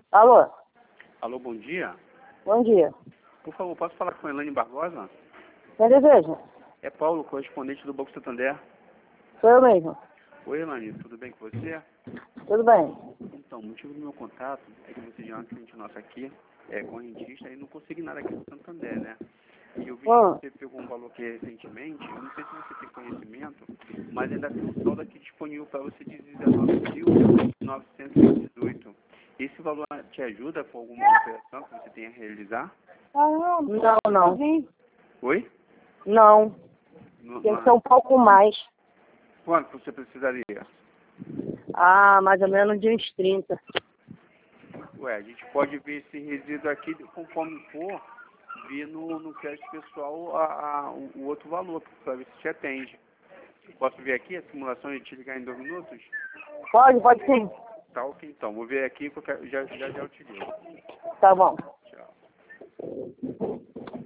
Alô? Alô, bom dia. Bom dia. Por favor, posso falar com a Elaine Barbosa? Quem deseja? É Paulo, correspondente do Banco Santander. Sou eu mesmo. Oi, Elaine, tudo bem com você? Tudo bem? Então, o motivo do meu contato é que você já é uma cliente nossa aqui, é correntista, e não consegui nada aqui no Santander, né? E eu vi que você pegou um valor aqui recentemente, eu não sei se você tem conhecimento, mas ainda tem um saldo aqui disponível para você de 19.918. Esse valor te ajuda com alguma operação que você tenha a realizar? Não. Oi? Não. Tem que ser um pouco mais. Quanto você precisaria? Mais ou menos de uns 30. Ué, a gente pode ver esse resíduo aqui, conforme for, ver no crédito pessoal o outro valor, para ver se te atende. Posso ver aqui a simulação e te ligar em 2 minutos? Pode sim. Tá, ok, então. Vou ver aqui que já utilizo. Tá bom. Tchau.